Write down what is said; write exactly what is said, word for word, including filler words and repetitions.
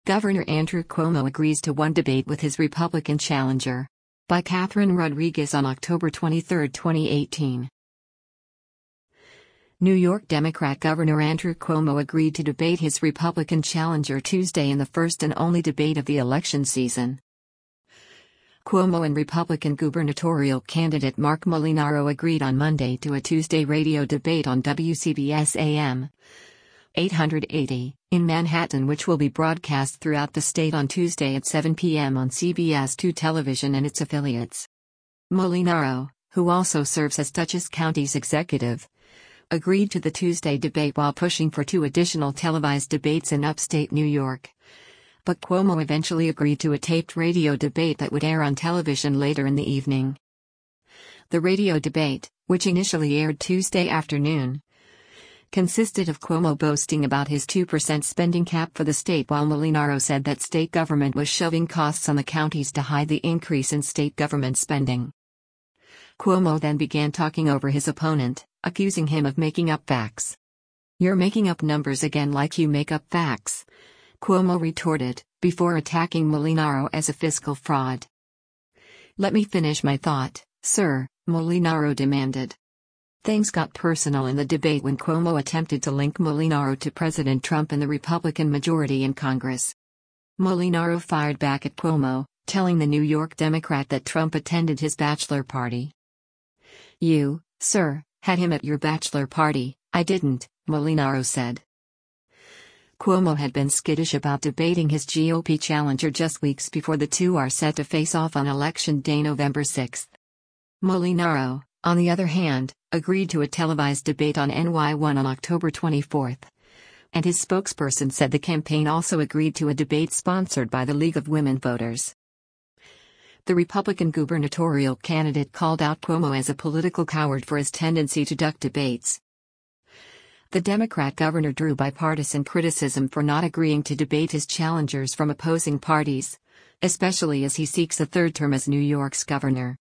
Governor Andrew Cuomo agrees to one debate with his Republican challenger. By Catherine Rodriguez on October twenty-third, twenty eighteen. New York Democrat Governor Andrew Cuomo agreed to debate his Republican challenger Tuesday in the first and only debate of the election season. Cuomo and Republican gubernatorial candidate Marc Molinaro agreed on Monday to a Tuesday radio debate on W C B S A M eight eighty in Manhattan, which will be broadcast throughout the state on Tuesday at seven p m on C B S two television and its affiliates. Molinaro, who also serves as Dutchess County's executive, agreed to the Tuesday debate while pushing for two additional televised debates in upstate New York. But Cuomo eventually agreed to a taped radio debate that would air on television later in the evening. The radio debate, which initially aired Tuesday afternoon, consisted of Cuomo boasting about his two percent spending cap for the state, while Molinaro said that state government was shoving costs on the counties to hide the increase in state government spending. Cuomo then began talking over his opponent, accusing him of making up facts. "You're making up numbers again like you make up facts," Cuomo retorted, before attacking Molinaro as a fiscal fraud. "Let me finish my thought, sir," Molinaro demanded. Things got personal in the debate when Cuomo attempted to link Molinaro to President Trump and the Republican majority in Congress. Molinaro fired back at Cuomo, telling the New York Democrat that Trump attended his bachelor party. "You, sir, had him at your bachelor party, I didn't," Molinaro said. Cuomo had been skittish about debating his G O P challenger just weeks before the two are set to face off on Election Day, November sixth. Molinaro, on the other hand, agreed to a televised debate on N Y one on October twenty-fourth. And his spokesperson said the campaign also agreed to a debate sponsored by the League of Women Voters. The Republican gubernatorial candidate called out Cuomo as a political coward for his tendency to duck debates. The Democrat governor drew bipartisan criticism for not agreeing to debate his challengers from opposing parties, especially as he seeks a third term as New York's governor.